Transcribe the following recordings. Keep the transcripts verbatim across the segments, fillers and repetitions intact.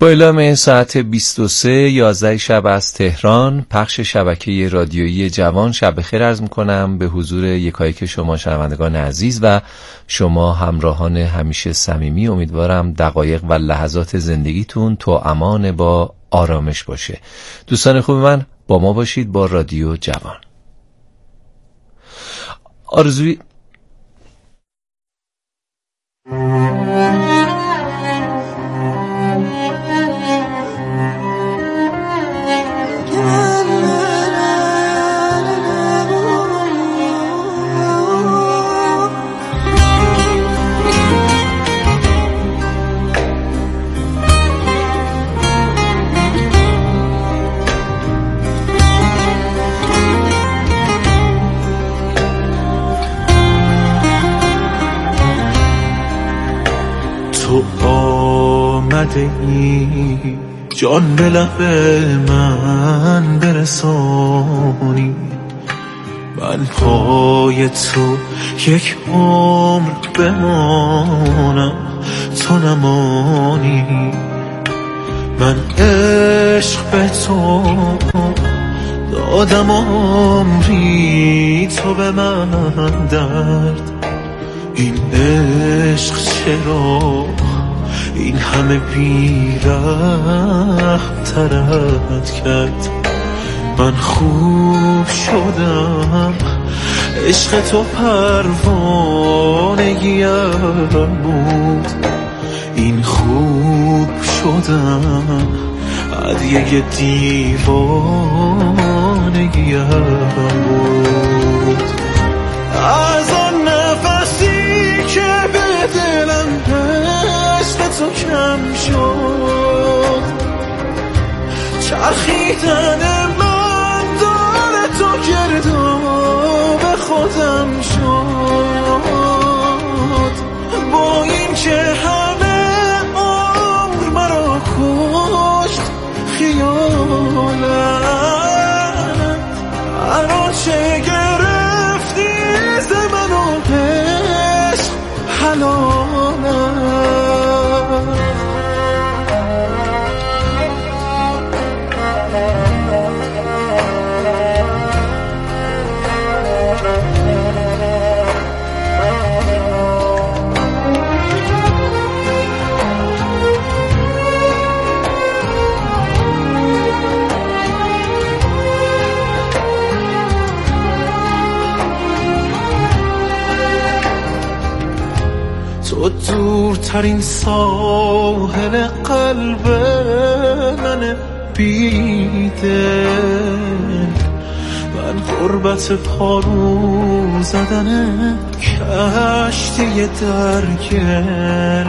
با اعلام ساعت بیست و سه یازده شب از تهران، پخش شبکه رادیویی جوان، شب بخیر عرض میکنم به حضور یکایک شما شنوندگان عزیز و شما همراهان همیشه صمیمی. امیدوارم دقایق و لحظات زندگیتون تو امان با آرامش باشه. دوستان خوب من، با ما باشید با رادیو جوان. آرزوی آمده ای جان به لب من برسانی، من پای تو یک عمر بمانم تو نمانی. من عشق به تو دادم عمری، تو به من درد. این عشق چرا این همه بی‌رحم ترت کرد؟ من خوب شدم، عشق تو پروانگیم بود. این خوب شدم، هدیه دیوانگیم بود. از آن نفسی که به دلم عشق تو کم شد، چرخیدن من دور تو گرداب خودم شد. با این که همه عمر مرا کشت خیالت، الان چه گرفتی ز من و عشق حلالت. تو دورترین ساحل قلب من بیدل، من غربت پارو زدن کشتی درگل.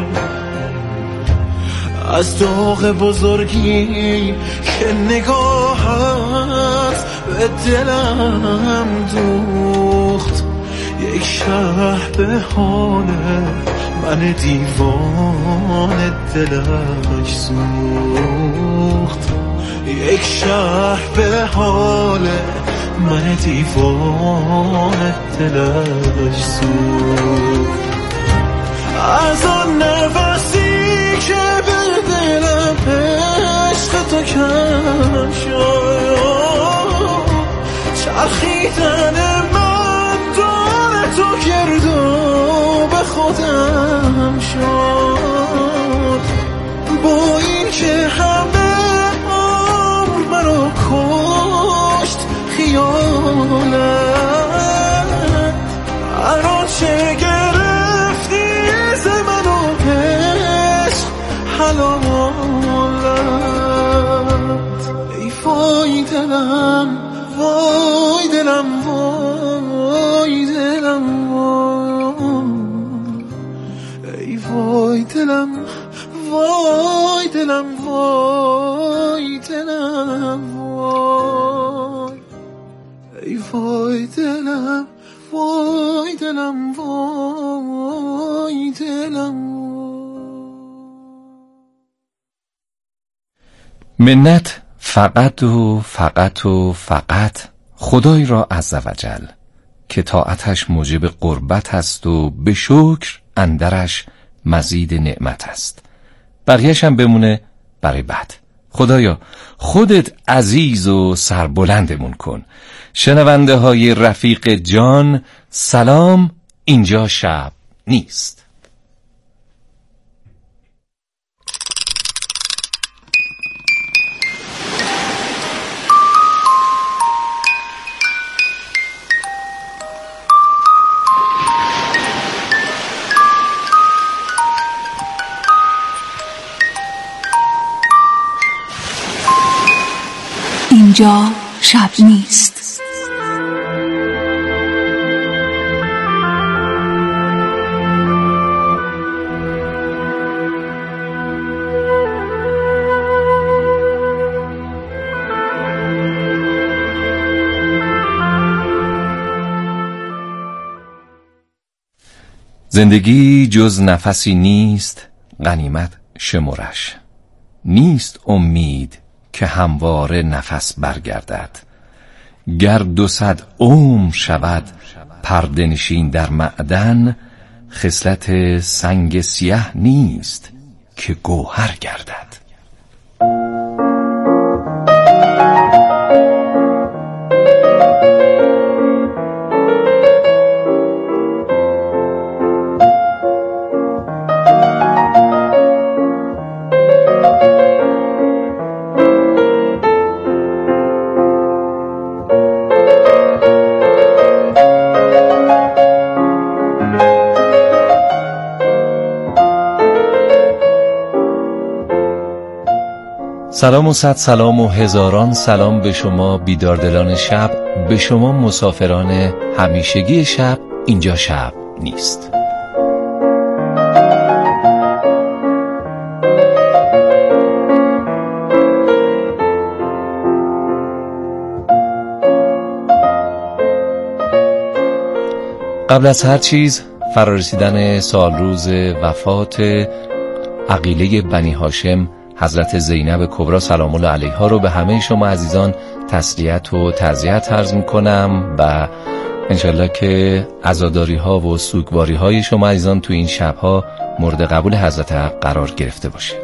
از داغ بزرگی که نگاهت به دلم دوخت، یک شهر به حال من دیوان دلش سوخت. یک شهر به حال من دیوان دلش سوخت. از آن نفسی که به دلم عشق تو کم شد، چرخیدن من دور تو گرداب خودم شد. با این که همه عمر مرا کشت خیالت، الان چه گرفتی ز من و عشق حلالت. ای وای دلم وای دلم وای دلم وای، ای وای دلم وای دلم وای دلم وای، ای وای دلم وای دلم وای دلم وای. منت فقط و فقط و فقط خدای را عزوجل که طاعتش موجب قربت است و به شکر اندرش مزید نعمت است. بقیه‌ش هم بمونه برای بد. خدایا خودت عزیز و سربلندمون کن. شنونده های رفیق جان، سلام، اینجا شب نیست. اینجا شب نیست. زندگی جز نفسی نیست، غنیمت شمرش. نیست امید که همواره نفس برگردد. گر دو صد عمر شود پرده نشین در معدن، خصلت سنگ سیه نیست که گوهر گردد. سلام و صد سلام و هزاران سلام به شما بیداردلان شب، به شما مسافران همیشگی شب. اینجا شب نیست. قبل از هر چیز فرارسیدن سال روز وفات عقیله بنی هاشم حضرت زینب کبری سلام الله علیها رو به همه شما عزیزان تسلیت و تعزیت عرض میکنم و انشالله که عزاداری ها و سوگواری های شما عزیزان تو این شبها مورد قبول حضرت حق قرار گرفته باشه.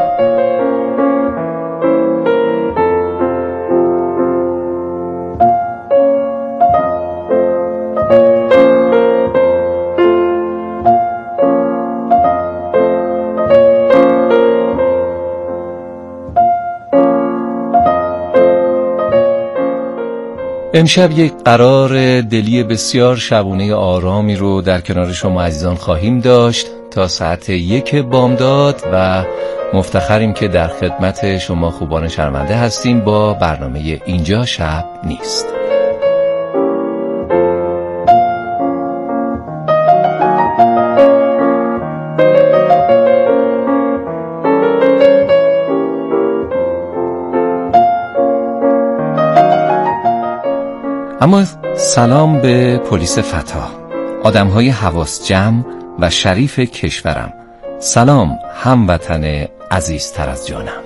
امشب یک قرار دلی بسیار شبونه آرامی رو در کنار شما عزیزان خواهیم داشت تا ساعت یک بامداد و مفتخریم که در خدمت شما خوبان شرمنده هستیم با برنامه اینجا شب نیست. اما سلام به پلیس فتا، آدمهای حواس جمع و شریف کشورم. سلام هموطن عزیزتر از جانم.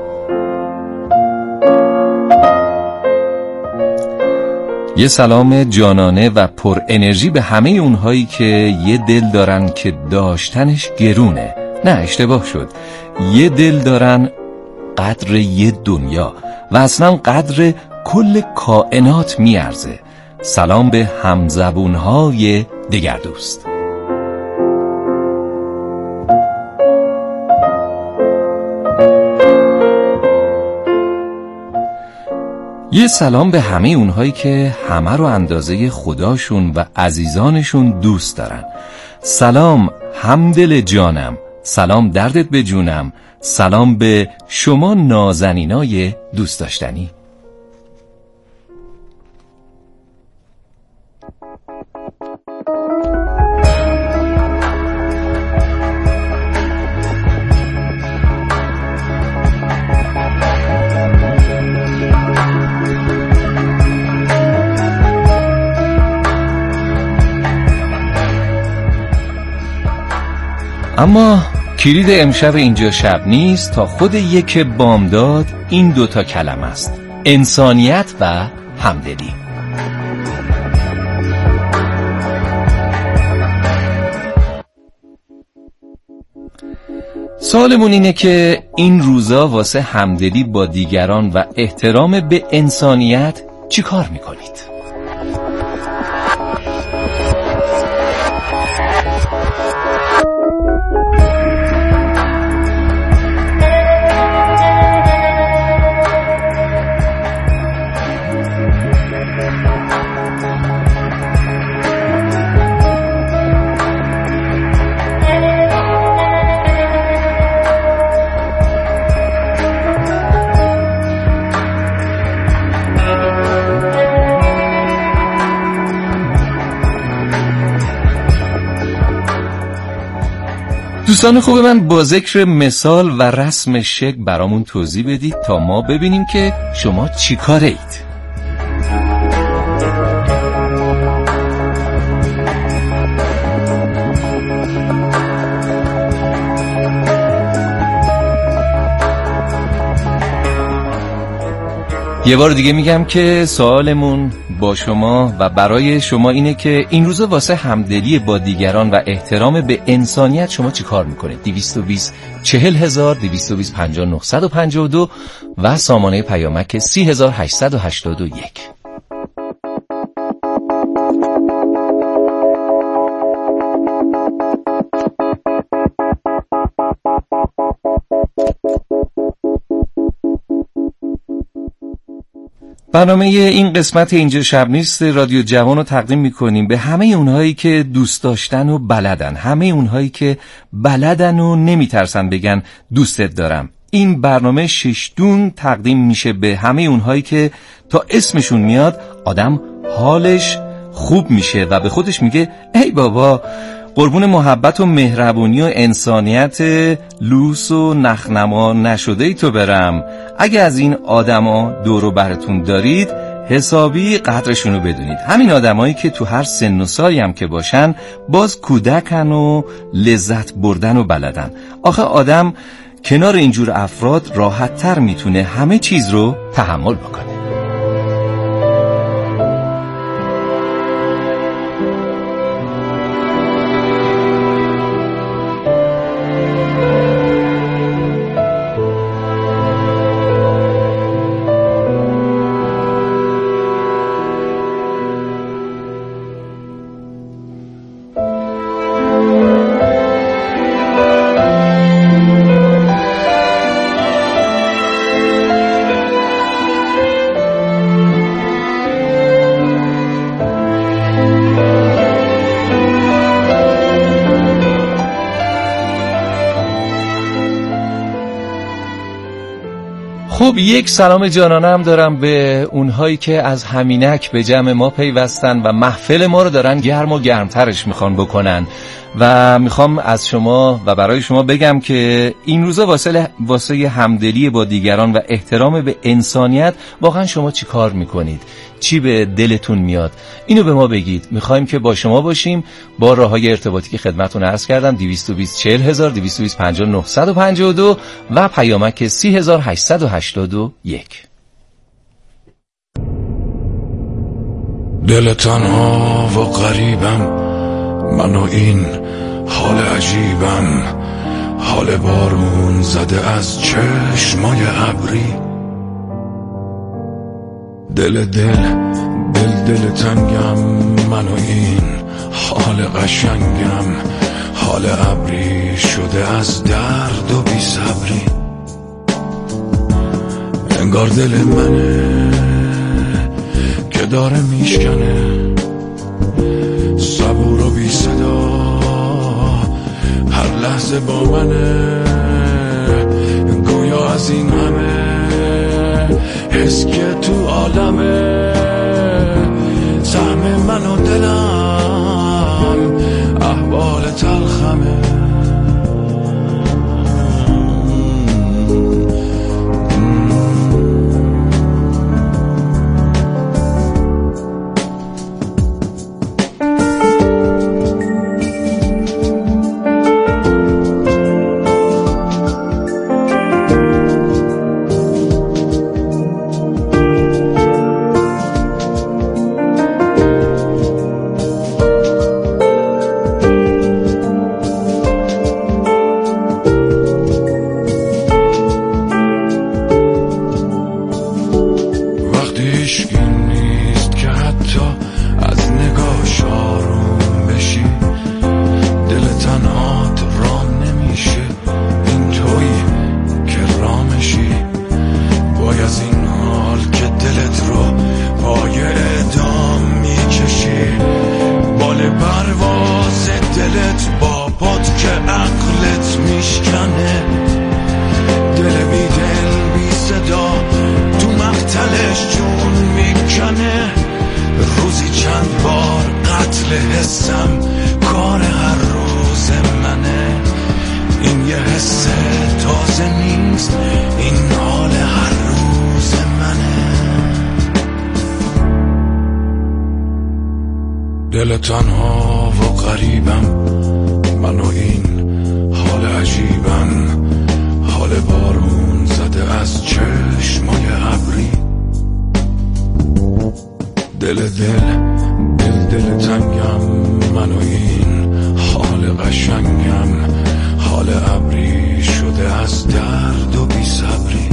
یه سلام جانانه و پر انرژی به همه اونهایی که یه دل دارن که داشتنش گرونه. نه اشتباه شد، یه دل دارن قدر یه دنیا و اصلا قدر کل کائنات میارزه. سلام به همزبونهای دگر دوست. یه سلام به همه اونهایی که همه رو اندازه خداشون و عزیزانشون دوست دارن. سلام همدل جانم، سلام دردت به جونم، سلام به شما نازنینای دوست داشتنی. اما کلید امشب اینجا شب نیست تا خود یک بامداد این دوتا کلمه است: انسانیت و همدلی. سوالمون اینه که این روزا واسه همدلی با دیگران و احترام به انسانیت چی کار میکنید؟ دوستان خوب من، با ذکر مثال و رسم شکل برامون توضیح بدید تا ما ببینیم که شما چی کاره اید. یه بار دیگه میگم که سوالمون با شما و برای شما اینه که این روزا واسه همدلی با دیگران و احترام به انسانیت شما چی کار میکنید؟ دویست و بیست چهل هزار دویست و بیست پنجاه نهصد و پنجاه و دو و سامانه پیامک سی هزار هشتصد و هشتاد و یک. برنامه این قسمت اینجا شب نیست رادیو جوان رو تقدیم میکنیم به همه اونهایی که دوست داشتن و بلدن، همه اونهایی که بلدن و نمیترسن بگن دوستت دارم. این برنامه ششدون تقدیم میشه به همه اونهایی که تا اسمشون میاد آدم حالش خوب میشه و به خودش میگه ای بابا، قربون محبت و مهربونی و انسانیت لوس و نخنما نشده ای تو برم. اگه از این آدما دور و برتون دارید حسابی قدرشونو بدونید. همین آدمایی که تو هر سن و سالی هم که باشن باز کودکن و لذت بردن و بلدن. آخه آدم کنار اینجور افراد راحت تر میتونه همه چیز رو تحمل بکنه. خب یک سلام جانانه هم دارم به اونهایی که از همینک به جمع ما پیوستن و محفل ما رو دارن گرم و گرمترش میخوان بکنن و میخوام از شما و برای شما بگم که این روزا واسه واسه همدلی با دیگران و احترام به انسانیت واقعا شما چی کار میکنید؟ چی به دلتون میاد؟ اینو به ما بگید. میخوایم که با شما باشیم با راههای ارتباطی که خدمتتون عرض کردم دویست و بیست چهل هزار دویست و بیست پنجاه نهصد و پنجاه و دو و پیامک سی هزار هشتصد و هشتاد و یک. دل تنها و غریبم، من و این حال عجیبم، حال بارون زده از چشمای ابری. دل دل دل دل تنگم، من و این حال قشنگم، حال ابری شده از درد و بی صبری. انگار دل منه که داره میشکنه، صبور و بی صدا هر لحظه با منه. گویا از این همه حس که تو عالمه، سهم من و دلم احوال تلخمه. دل تنها و غریبم، من و این حال عجیبم، حال بارون زده از چشمای ابری. دل دل دل دل تنگم، من و این حال قشنگم، حال ابری شده از درد و بی صبری.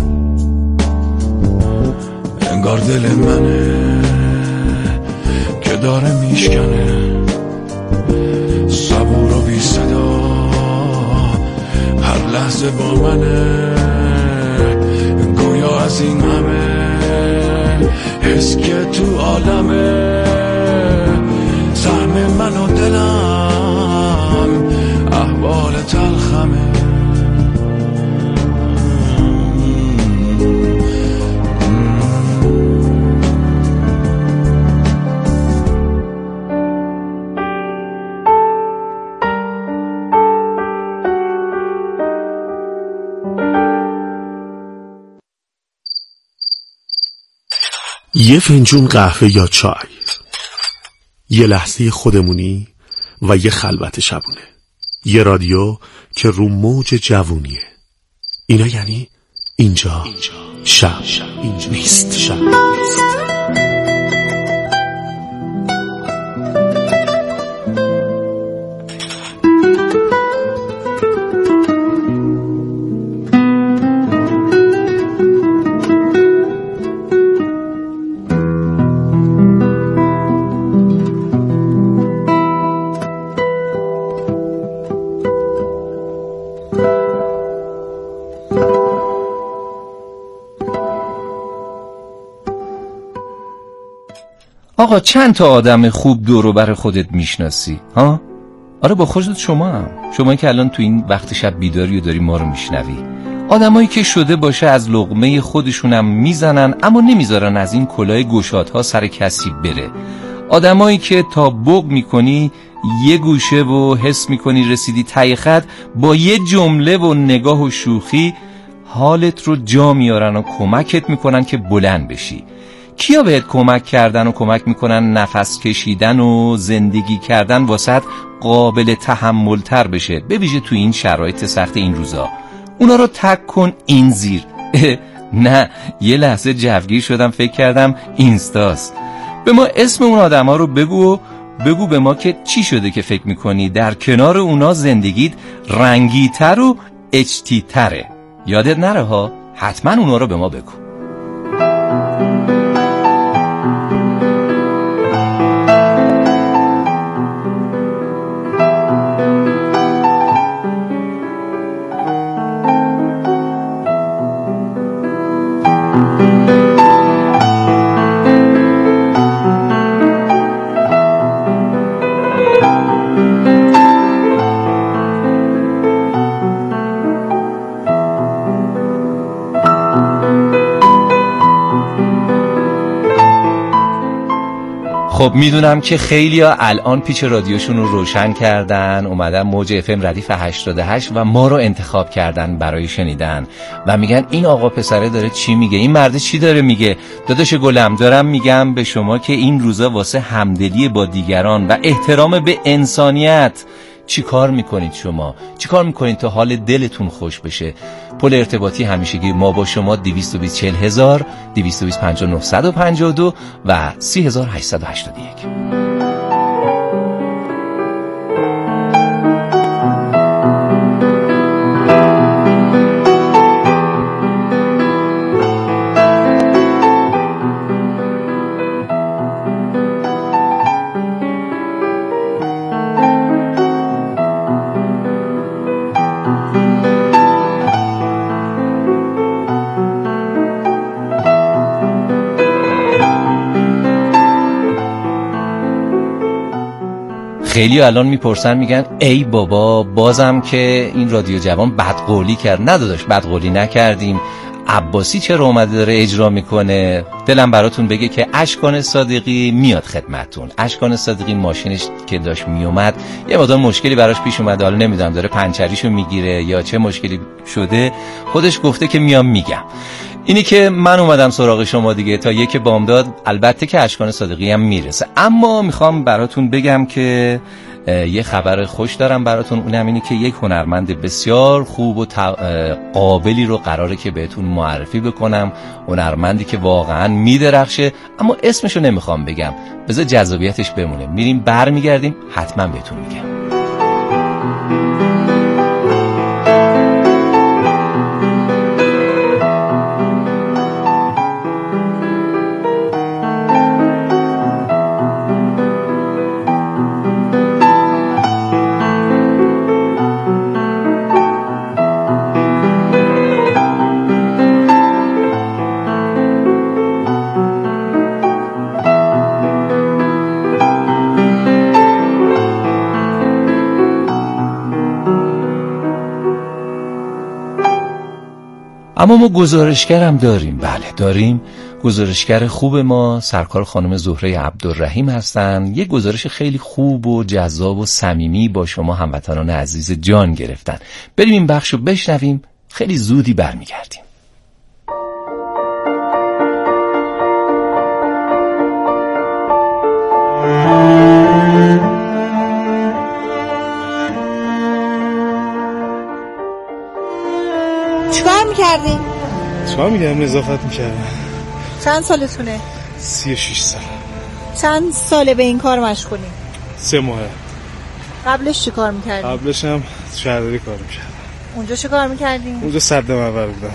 انگار دل منه که داره میشکنه، صبور و بی صدا هر لحظه با منه، گویا از این همه حس که تو عالمه، سهم من و دلم احوال تلخمه. یه فنجون قهوه یا چای، یه لحظه خودمونی و یه خلوت شبونه، یه رادیو که رو موج جوونیه. اینا یعنی اینجا شب اینجا نیست، شب نیست. آقا چند تا آدم خوب دور و بر خودت میشناسی؟ ها؟ آره با خودت شما هم شما که الان تو این وقت شب بیداری و داری ما رو میشنوی، آدمایی که شده باشه از لقمه خودشونم میزنن اما نمیذارن از این کلاه گشادها سر کسی بره، آدمایی که تا بغ میکنی یه گوشه و حس میکنی رسیدی ته خط، با یه جمله و نگاه و شوخی حالت رو جا میارن و کمکت میکنن که بلند بشی. کیا بهت کمک کردن و کمک میکنن نفس کشیدن و زندگی کردن واسط قابل تحمل تر بشه، به ویژه تو این شرایط سخت این روزا؟ اونا رو تک کن این زیر. نه یه لحظه جوگیر شدم، فکر کردم اینستاست. به ما اسم اون آدم ها رو بگو و بگو به ما که چی شده که فکر میکنی در کنار اونا زندگیت رنگیتر و اچتی تره. یادت نره ها، حتما اونا رو به ما بگو. خب میدونم که خیلی ها الان پیچ رادیوشون رو روشن کردن، اومدن موج اف ام ردیف هشتاد و هشت و ما رو انتخاب کردن برای شنیدن و میگن این آقا پسره داره چی میگه، این مرده چی داره میگه. داداش گلم دارم میگم به شما که این روزا واسه همدلی با دیگران و احترام به انسانیت چی کار میکنید شما؟ چی کار میکنید تا حال دلتون خوش بشه؟ پل ارتباطی همیشگی ما با شما دویست و بیست چهل هزار، دویست و بیست پنجاه نهصد و پنجاه و دو و سی هزار هشتصد و هشتاد و یک. خیلی الان میپرسن میگن ای بابا بازم که این رادیو جوان بدقولی کرد. نه داداش بدقولی نکردیم، عباسی چرا اومده داره اجرا میکنه. دلم براتون بگه که اشکان صادقی میاد خدمتتون. اشکان صادقی ماشینش که داشت میومد یه مقدار مشکلی براش پیش اومده، حالا نمیدونم داره پنچریشو میگیره یا چه مشکلی شده، خودش گفته که میام میگم. اینی که من اومدم سراغ شما دیگه تا یک بامداد، البته که اشکان صادقی هم میرسه. اما میخوام براتون بگم که یه خبر خوش دارم براتون، اونم اینه که یک هنرمند بسیار خوب و قابلی رو قراره که بهتون معرفی بکنم. هنرمندی که واقعا میدرخشه، اما اسمشو نمیخوام بگم، بذار جذابیتش بمونه. میریم برمیگردیم حتما بهتون میگم. اما ما گزارشگرم داریم. بله داریم. گزارشگر خوب ما سرکار خانم زهره عبدالرحیم هستن. یه گزارش خیلی خوب و جذاب و صمیمی با شما هموطنان عزیز جان گرفتن. بریم این بخشو بشنویم، خیلی زودی برمیگردیم. چیکار میکردی؟ چیکار میکردم؟ نظافت میکردم. چند سالتونه؟ سی و شیش سال. چند ساله به این کار مشغولی؟ سه ماهه. قبلش چی کار میکردی؟ قبلش هم شهرداری کار میکردم. اونجا چی کار میکردی؟ اونجا صد منور بودم.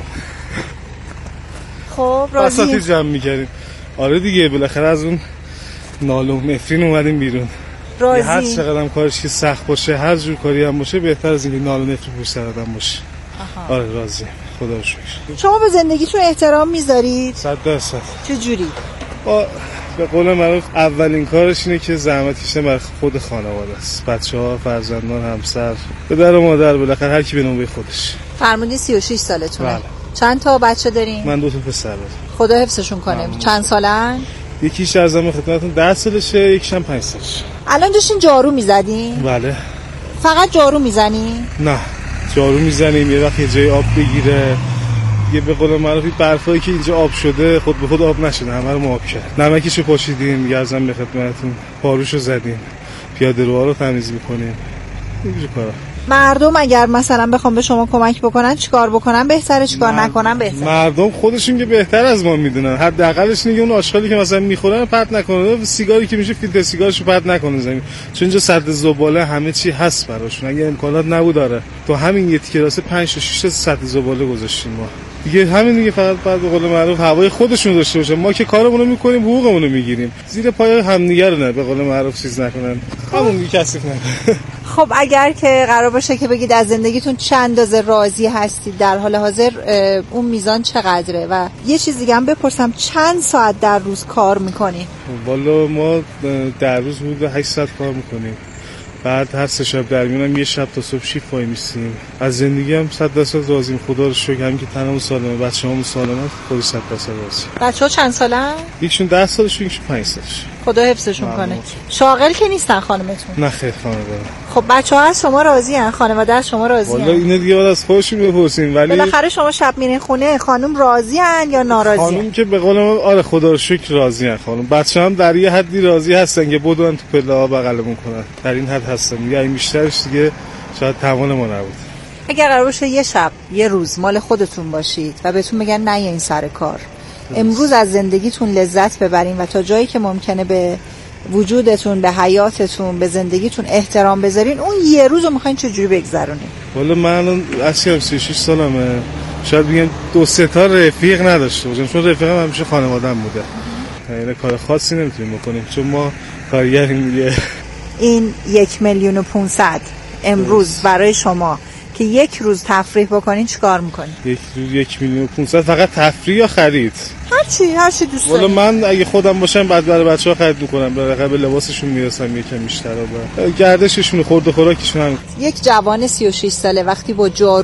خب راضی؟ بساطی جمع میکردیم. آره دیگه بالاخره از اون نالو نفرین اومدیم بیرون. راضی؟ هر چقدر هم کارش که سخت باشه، هر جور کاری هم باشه، بهتر از اینکه نالو نفرین پشت سر آدم باشه. آها. آره راضی. خدا رو شکر. شما به زندگیتون احترام میذارید؟ صد درصد. چه جوری؟ با به قول معروف اولین کارش اینه که زحمت کشیدن برای خود خانواده است. بچه‌ها، فرزندان، همسر، پدر و مادر، بالاخره هر کی به نوبه خودش. فرمودی سی و شش سالتونه. بله. چند تا بچه دارین؟ من دو تا پسر دارم. خدا حفظشون کنه. ممنون. چند سالن؟ یکیش از همه خدمتتون ده سالشه، یکیش هم پنج سالشه. الان داشتین جارو میزدین؟ بله. فقط جارو میزنی؟ نه، جارو میزنیم یه وقت یه جای آب بگیره. یه به قول معروف برفایی که اینجا آب شده خود به خود آب نشده، همه رو ما آب کرد. نمکشو پاشیدیم، گرزم به خدمتتون، پاروشو زدیم، پیاده روها رو تمیز میکنیم. اینجور کارا. مردم اگر مثلا بخوام به شما کمک بکنن چیکار بکنن بهتره، چیکار مرد... نکنن بهتره؟ مردم خودشون که بهتر از ما میدونن. حداقلش اینه که اون آشغالی که مثلا میخورن پرت نکنه، سیگاری که میشه فیلتر سیگارشو پرت نکنه زمین، چون اینجا سد زباله همه چی هست براشون. اگه امکانات نبود داره تو همین یه کلاس پنج تا شش تا سد زباله گذاشتیم ما دیگه. همین دیگه، فقط بعد به قول معروف هوای خودشون داشته باشن. ما که کارمون رو میکنیم، حقوقمون رو میگیریم، زیر پای همدیگه رو نه به قول معروف چیز نکنن، همون دیگه کثیف نکنن. خب اگر که قرار باشه که بگید از زندگیتون چند اندازه راضی هستید در حال حاضر، اون میزان چقدره؟ و یه چیز دیگه هم بپرسم، چند ساعت در روز کار میکنی؟ والا ما در روز حدود هشت ساعت کار میکنیم. بعد هر سه شب در میونم یه شب تا صبح شیفت وای میستیم. از زندگی هم صد درصد راضیم، خدا رو شکر. همین که تنمون سالمه، بچه‌هامون سالمه، خودی صد درصد راضی. بچه‌ها چند سالن؟ یکشون ده سالشه، یکشون پنج سالشه. خدا حفظشون کنه. شاغل که نیستن خانمتون؟ نه خیر، خانواده. خب بچه‌ها از شما راضی ان؟ خانواده از شما راضی ان؟ والا اینو دیگه باید از خودشون بپرسین. ولی بالاخره شما شب میرین خونه، خانم راضی ان یا ناراضی ان؟ خانم که به قول ما آره خدا رو شکر راضی ان. خانم بچه‌ها هم در یه حدی راضی هستن که بدون تو پله‌ها بغلمون کنن، در این حد هستن. دیگه این بیشترش دیگه شاید توان ما نبود. اگر قرار باشه یه شب یه روز مال خودتون باشید و بهتون بگن نه این سر کار، امروز از زندگیتون لذت ببرین و تا جایی که ممکنه به وجودتون، به حیاتتون، به زندگیتون احترام بذارین، اون یه روز رو میخواین چجوری بگذرونین؟ والا من الان اصلا سی و شش سالمه، شاید بگم دو سه تا رفیق نداشته باشم، چون رفیقم همیشه خانواده‌ام بوده. یعنی کار خاصی نمیتونیم بکنیم چون ما کارگریم دیگه. این یک میلیون و پونصد امروز برای شما که یک روز تفریح بکنین چیکار میکنین؟ یک روز یک میلیون و پونصد فقط تفریح یا خرید؟ هر چی، هر چی دوست دارید. والا من اگه خودم باشم بعد برای بچه‌ها خرید میکنم، برای به لباسشون میرسم یکم بیشتر، و گردششون، خورد و خوراکشون هم. یک جوان سی و شش ساله وقتی با جارو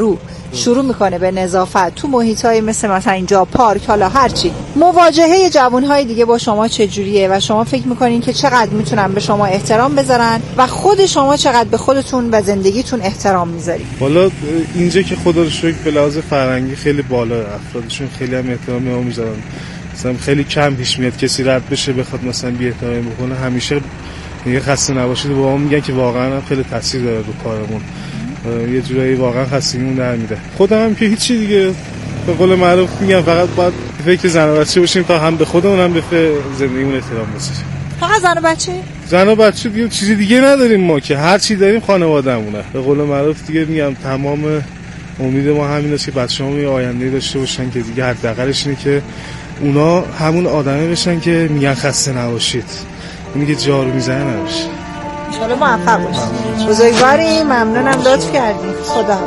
شروع میکنه به نظافت تو محیطای مثل مثلا اینجا پارک، حالا هرچی، مواجهه جوانهای دیگه با شما چجوریه و شما فکر میکنین که چقدر میتونن به شما احترام بذارن و خود شما چقدر به خودتون و زندگیتون احترام میذارید؟ والا اینجا که خدا رو شکر به لحاظ فرهنگی خیلی بالا، افرادشون خیلی هم احترام به ما میذارن. مثلا خیلی کم پیش میاد کسی رد بشه بخواد مثلا بی احترامی بکنه. همیشه میگه خسته نباشید، با ما میگن که واقعا هم خیلی تاثیر داره رو کارمون. یه جورایی واقعا خستگیمون در میره. خودم هم که هیچی دیگه، به قول معروف میگم فقط باید فکر زن و بچه باشیم تا هم به خودمون هم به زندگیمون احترام بذاریم. فقط زن و بچه؟ زن و بچه دیگه، چیزی دیگه نداریم ما که، هر چی داریم خانواده‌مونه. به قول معروف دیگه میگم تمام امید ما همین است که بچه‌هامون یه آینده داشته باشن که دیگه حداقلش اینه که اونا همون آدمه بشن که میگن خسته نباشید، اونی که جارو میزنه نباشه. ان شاء الله موفق باشید. بزرگواری، ممنونم لطف کردید. خدا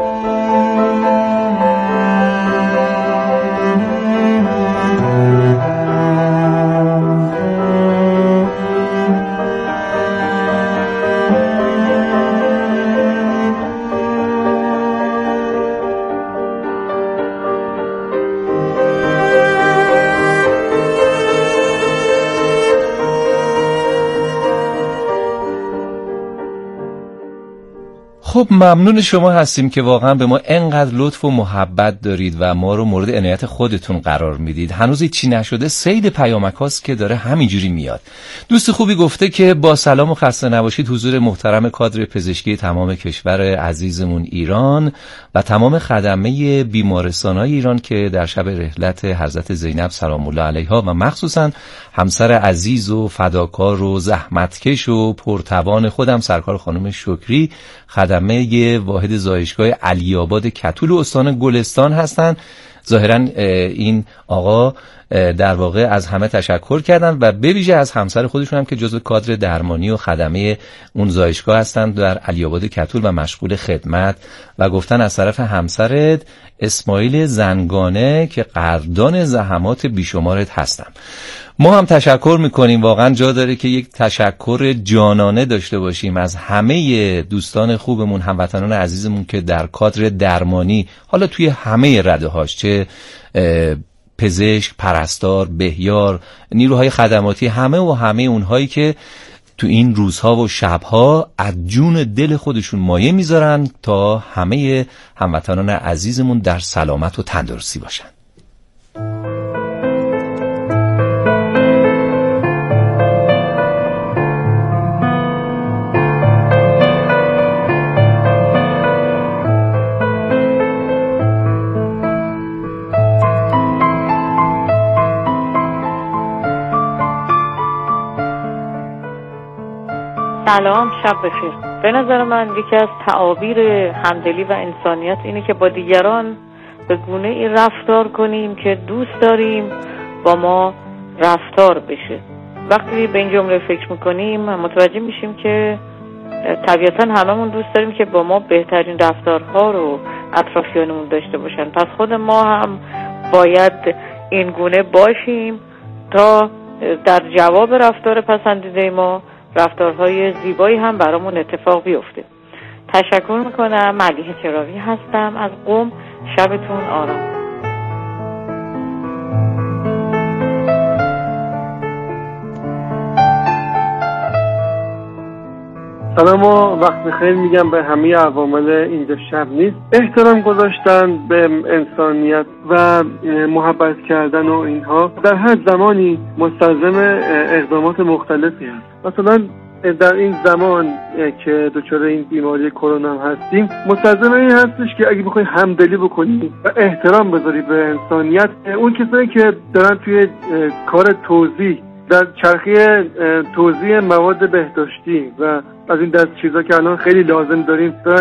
خب ممنون شما هستیم که واقعا به ما انقدر لطف و محبت دارید و ما رو مورد عنایت خودتون قرار میدید. هنوز چی نشده، سید پیامک هاست که داره همینجوری میاد. دوست خوبی گفته که با سلام و خسته نباشید حضور محترم کادر پزشکی تمام کشور عزیزمون ایران و تمام خدمه بیمارستان‌های ایران که در شب رحلت حضرت زینب سلام الله علیها و مخصوصا همسر عزیز و فداکار و زحمتکش و پرتوان خودم سرکار خانم شکری خدمه واحد زایشگاه علی آباد کتول استان گلستان هستند. ظاهرا این آقا در واقع از همه تشکر کردن و به ویژه از همسر خودشون هم که جزو کادر درمانی و خدمه اون زایشگاه هستند در علی آباد کتول و مشغول خدمت، و گفتن از طرف همسرت اسماعیل زنگانه که قدردان زحمات بیشمارت هستم. ما هم تشکر میکنیم. واقعا جا داره که یک تشکر جانانه داشته باشیم از همه دوستان خوبمون، هموطنان عزیزمون که در کادر درمانی، حالا توی همه رده‌هاش، چه پزشک، پرستار، بهیار، نیروهای خدماتی، همه و همه اونهایی که تو این روزها و شبها از جون دل خودشون مایه میذارن تا همه هموطنان عزیزمون در سلامت و تندرستی باشن. سلام، شب بخیر. به نظر من یکی از تعابیر همدلی و انسانیت اینه که با دیگران به گونه ای رفتار کنیم که دوست داریم با ما رفتار بشه. وقتی به این جمله فکر میکنیم متوجه میشیم که طبیعتا هممون دوست داریم که با ما بهترین رفتارها رو اطرافیانمون داشته باشن. پس خود ما هم باید این گونه باشیم تا در جواب رفتار پسندیده ما رفتارهای زیبایی هم برامون اتفاق بیفته. تشکر میکنم. ملیحه چراوی هستم از قم. شبتون آرام. سلام و وقت بخیر میگم به همه عوامل اینجا شب نیست. احترام گذاشتن به انسانیت و محبت کردن و اینها در هر زمانی مستلزم اقدامات مختلفی هست. مثلا در این زمان که دچار این بیماری کرونا هستیم مستلزم این هستش که اگه بخوای همدلی بکنی و احترام بذاری به انسانیت، اون کسایی که دارن توی کار توزیع در چرخه توزیع مواد بهداشتی و از این دست چیزا که الان خیلی لازم داریم